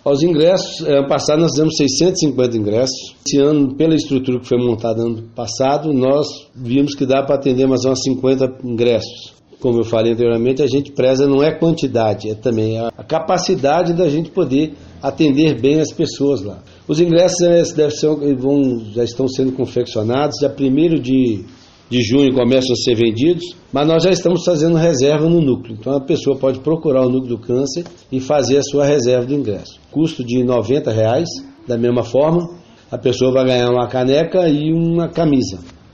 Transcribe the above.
Os ingressos, ano passado nós fizemos 650 ingressos. Esse ano, pela estrutura que foi montada ano passado, nós vimos que dá para atender mais uns 50 ingressos. Como eu falei anteriormente, a gente preza não é quantidade, é também a capacidade da gente poder atender bem as pessoas lá. Os ingressos já estão sendo confeccionados, já 1º de junho começam a ser vendidos, mas nós já estamos fazendo reserva no núcleo. Então a pessoa pode procurar o núcleo do câncer e fazer a sua reserva de ingresso. Custo de R$90, da mesma forma, a pessoa vai ganhar uma caneca e uma camisa.